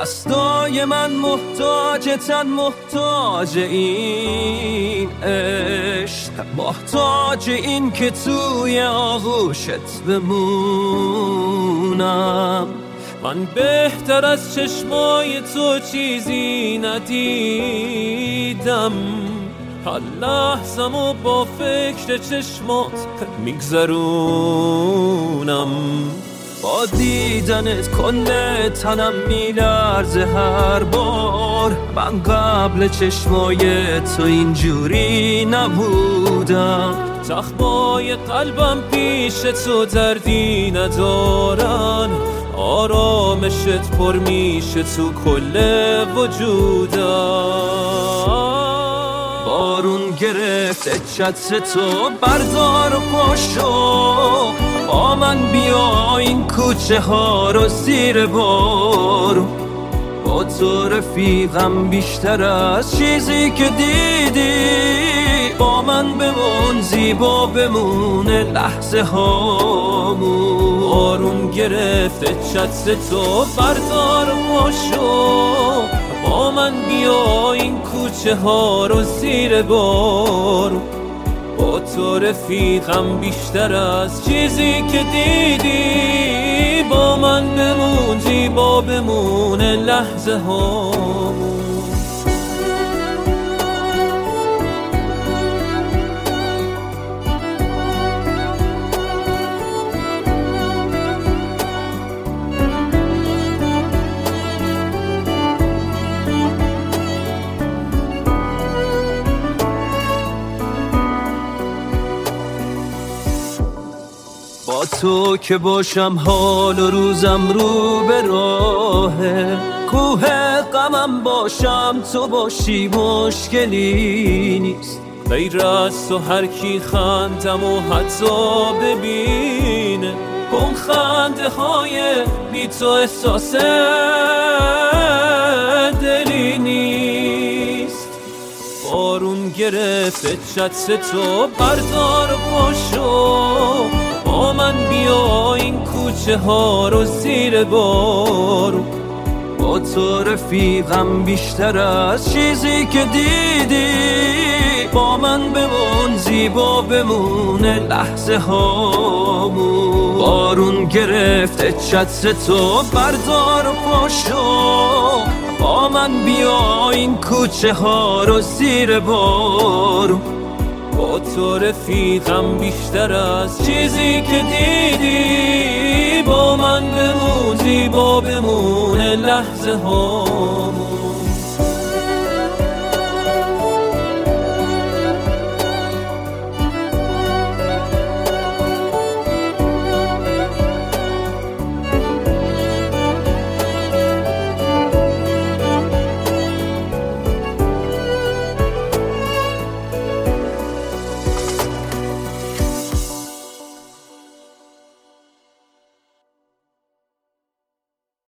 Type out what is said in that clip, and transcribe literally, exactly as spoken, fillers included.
دستای من محتاج تن، محتاج این عشق، محتاج این که توی آغوشت بمونم. من بهتر از چشمای تو چیزی ندیدم، هر لحظمو با فکر چشمات میگذرونم. با دیدنت کل تنم میلرزه هر بار، من قبل چشمای تو اینجوری نبودم. زخمای قلبم پیش تو دردی ندارن، آرامشت پر میشه تو کل وجودم. بارون گرفته چتر تو بردار و پاشو، با من بیا این کوچه ها رو زیر بارو. با تو رفیقم بیشتر از چیزی که دیدی، با من بمون زیبا بمونه لحظه هامون. بارون گرفته چتر تو بردار و پاشو، با من بیا این کوچه ها رو زیر بارو. با تو رفیقم بیشتر از چیزی که دیدی، با من بمون زیبا بمونه لحظه هامون. با تو که باشم حال و روزم رو به راهه، کوه غمم باشم تو باشی مشکلی نیست. غیر از تو هر کی خندم و حتی ببینه، اون خنده های بی تو احساس دلی نیست. بارون گرفته چتر تو بردار و پاشو، با من بیا این کوچه ها رو زیر بارو. با تو رفیقم بیشتر از چیزی که دیدی، با من بمون زیبا بمونه لحظه هامون. بارون گرفته چتر تو بردار و پاشو، با من بیا این کوچه ها رو زیر بارو. با تو رفیقم بیشتر از چیزی که دیدی، با من بمون زیبا بمونه لحظه هامون.